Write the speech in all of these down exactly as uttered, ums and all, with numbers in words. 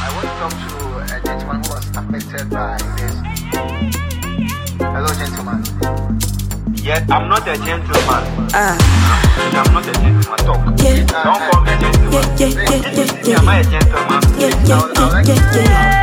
I want to talk to a gentleman who was affected by this. Hello, gentleman. Yes, I'm not a gentleman. Ah. I'm not a gentleman. Talk. Yeah. Don't call me a gentleman. Yeah, yeah, yeah, yeah, yeah. Am I a gentleman? Yeah, yeah, yeah, yeah, yeah.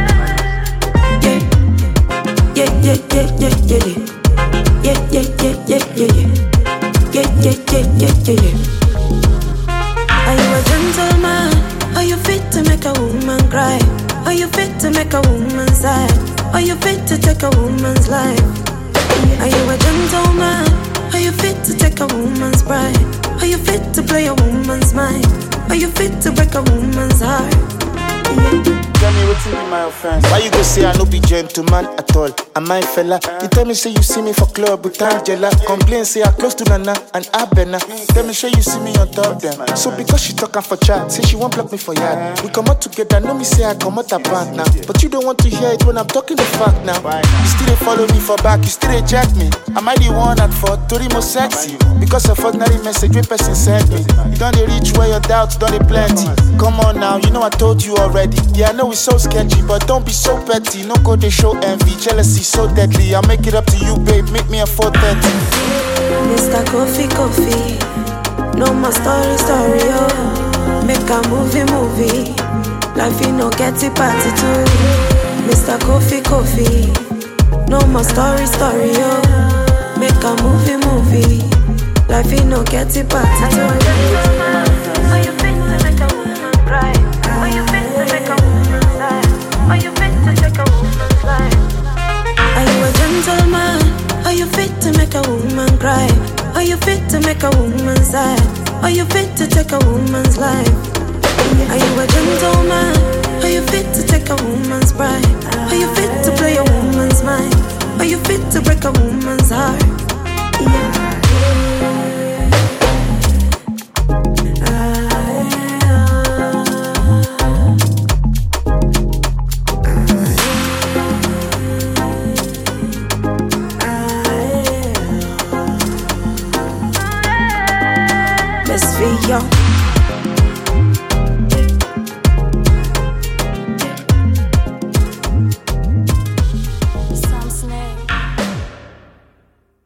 Yeah, yeah, yeah, yeah, yeah, yeah. Yeah, yeah, yeah, yeah, yeah, yeah. Yeah, yeah, yeah, yeah, yeah, yeah. Are you a gentleman? Are you fit to make a woman cry? Are you fit to make a woman sad? Are you fit to take a woman's life? Are you a gentleman? Are you fit to take a woman's pride? Are you fit to play a woman's mind? Are you fit to break a woman's heart? Yeah. Tell me what's in my offense. Why you go say I no be gentleman at all? Am I fella? You tell me say you see me for club with Angela. Complain say I close to Nana and Abena. Tell me say you see me on top them. So because she talking for chat, say she won't block me for yard. We come out together, know me say I come out apart now. But you don't want to hear it when I'm talking the fact now. You still dey follow me for back, you still dey jack me. Am I the one at for Tori most sexy? Because of ordinary message when person sent me. You don't dey reach where your doubts don't dey plenty. Come on now, you know I told you already. Yeah, I know it's so sketchy, but don't be so petty. No go to show envy, jealousy so deadly. I'll make it up to you, babe. Meet me at four thirty. Mister Coffee, coffee. No more story, story, oh. Make a movie, movie. Life you no get it party too. Mister Coffee, coffee. No more story, story, oh. Make a movie, movie. Life you no get it party too. Are you fit to make a woman cry? Are you fit to make a woman sad? Are you fit to take a woman's life? Are you a gentleman? Are you fit to make a woman cry? Are you fit to make a woman sad? Are you fit to take a woman's life? Are you a gentleman?